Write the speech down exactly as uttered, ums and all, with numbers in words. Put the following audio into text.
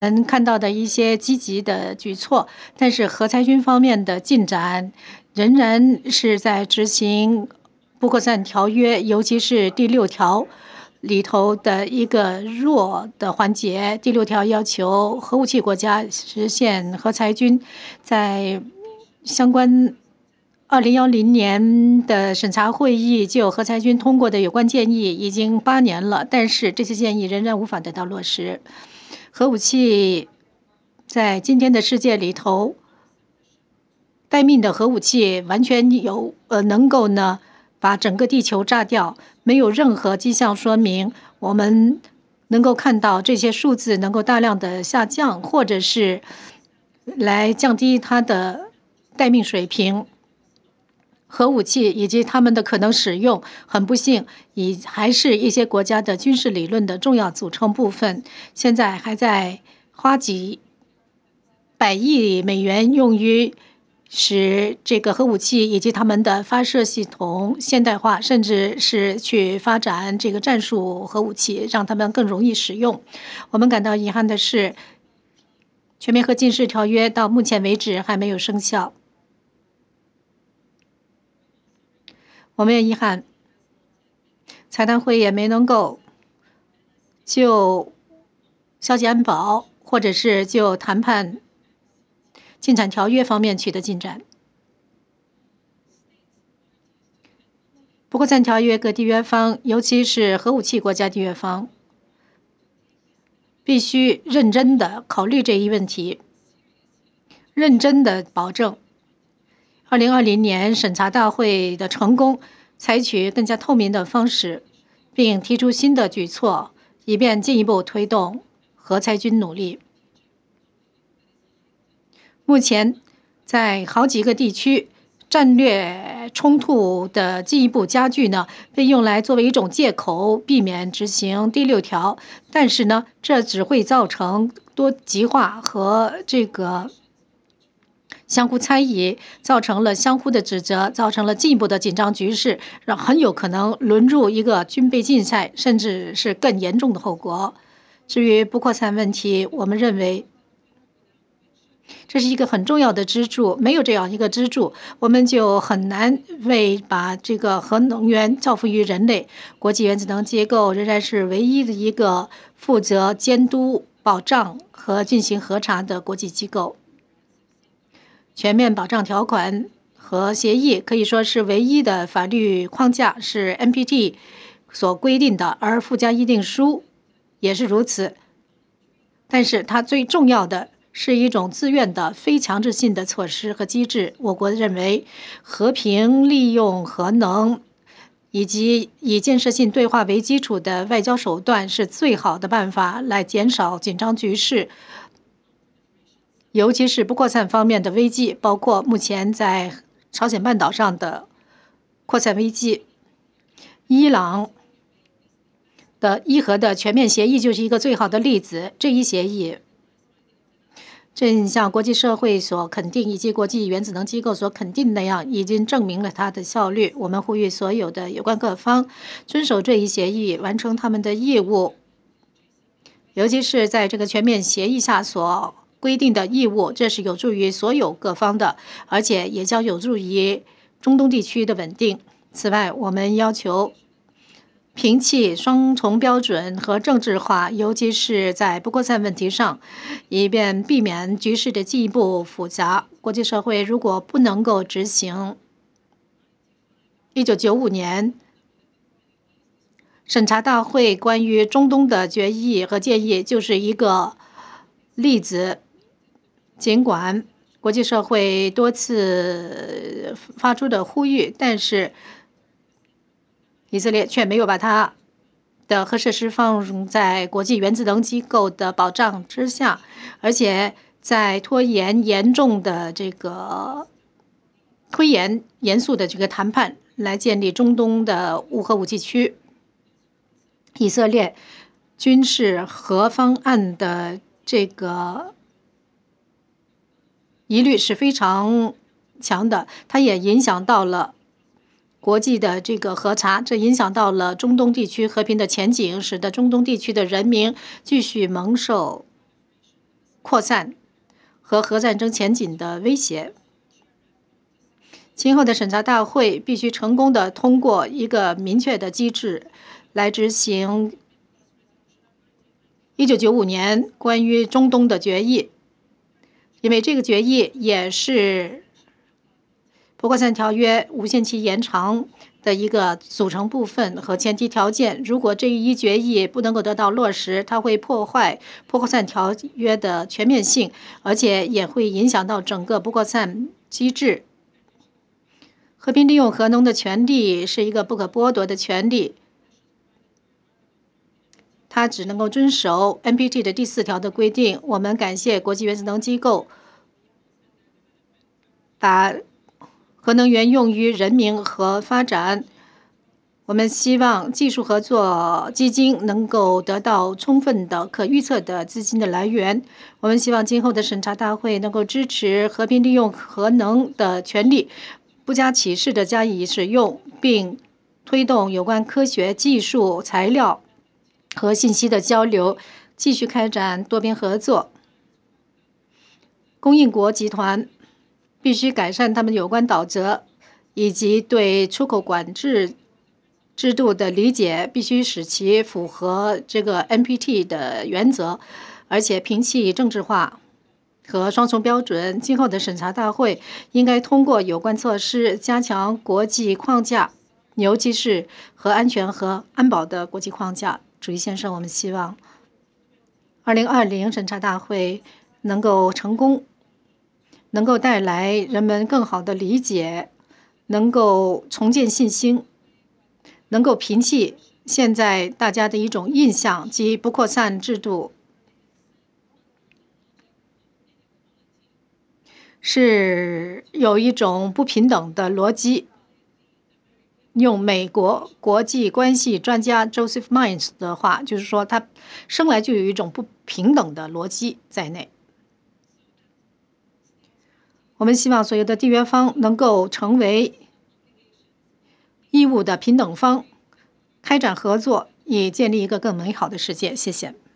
能看到的一些积极的举措，但是核裁军方面的进展仍然是在执行不扩散条约，尤其是第六条里头的一个弱的环节。第六条要求核武器国家实现核裁军，在相关二零一零年的审查会议就核裁军通过的有关建议已经八年了，但是这些建议仍然无法得到落实。核武器在今天的世界里头，待命的核武器完全有呃能够呢把整个地球炸掉，没有任何迹象说明我们能够看到这些数字能够大量的下降，或者是来降低它的待命水平。核武器以及它们的可能使用，很不幸，已还是一些国家的军事理论的重要组成部分。现在还在花几百亿美元用于使这个核武器以及它们的发射系统现代化，甚至是去发展这个战术核武器，让它们更容易使用。我们感到遗憾的是，全面核禁止条约到目前为止还没有生效。我们也遗憾，财谈会也没能够就消极安保或者是就谈判禁产条约方面取得进展。不扩散条约各缔约方，尤其是核武器国家缔约方，必须认真地考虑这一问题，认真地保证二零二零年审查大会的成功，采取更加透明的方式，并提出新的举措，以便进一步推动核裁军努力。目前，在好几个地区，战略冲突的进一步加剧呢，被用来作为一种借口，避免执行第六条。但是呢，这只会造成多极化和这个相互猜疑，造成了相互的指责，造成了进一步的紧张局势，让很有可能沦入一个军备竞赛，甚至是更严重的后果。至于不扩散问题，我们认为这是一个很重要的支柱，没有这样一个支柱，我们就很难为把这个核能源造福于人类。国际原子能机构仍然是唯一的一个负责监督、保障和进行核查的国际机构。全面保障条款和协议可以说是唯一的法律框架，是 N P T 所规定的，而附加议定书也是如此。但是它最重要的是一种自愿的非强制性的措施和机制。我国认为，和平利用核能以及以建设性对话为基础的外交手段是最好的办法，来减少紧张局势，尤其是不扩散方面的危机，包括目前在朝鲜半岛上的扩散危机。伊朗的伊核的全面协议就是一个最好的例子。这一协议正像国际社会所肯定，以及国际原子能机构所肯定那样，已经证明了它的效率。我们呼吁所有的有关各方遵守这一协议，完成他们的义务，尤其是在这个全面协议下所规定的义务，这是有助于所有各方的，而且也将有助于中东地区的稳定。此外，我们要求摒弃双重标准和政治化，尤其是在不扩散问题上，以便避免局势的进一步复杂。国际社会如果不能够执行一九九五年审查大会关于中东的决议和建议，就是一个例子。尽管国际社会多次发出的呼吁，但是以色列却没有把它的核设施放在国际原子能机构的保障之下，而且在拖延严重的这个推延严肃的这个谈判，来建立中东的无核武器区。以色列军事核方案的这个疑虑是非常强的，它也影响到了国际的这个核查，这影响到了中东地区和平的前景，使得中东地区的人民继续蒙受扩散和核战争前景的威胁。今后的审查大会必须成功地通过一个明确的机制来执行一九九五年关于中东的决议，因为这个决议也是不扩散条约无限期延长的一个组成部分和前提条件。如果这一决议不能够得到落实，它会破坏不扩散条约的全面性，而且也会影响到整个不扩散机制。和平利用核能的权利是一个不可剥夺的权利，它只能够遵守 N P T 的第四条的规定。我们感谢国际原子能机构把核能源用于人民和发展。我们希望技术合作基金能够得到充分的、可预测的资金的来源。我们希望今后的审查大会能够支持和平利用核能的权利，不加歧视地加以使用，并推动有关科学技术、材料和信息的交流，继续开展多边合作。供应国集团必须改善他们有关导则，以及对出口管制制度的理解，必须使其符合这个 N P T 的原则，而且摒弃政治化和双重标准。今后的审查大会应该通过有关措施，加强国际框架，尤其是核安全和安保的国际框架。主席先生，我们希望二零二零审查大会能够成功，能够带来人们更好的理解，能够重建信心，能够摒弃现在大家的一种印象，即不扩散制度是有一种不平等的逻辑。用美国国际关系专家 Joseph Mines 的话，就是说他生来就有一种不平等的逻辑在内。我们希望所有的缔约方能够成为义务的平等方，开展合作，以建立一个更美好的世界。谢谢。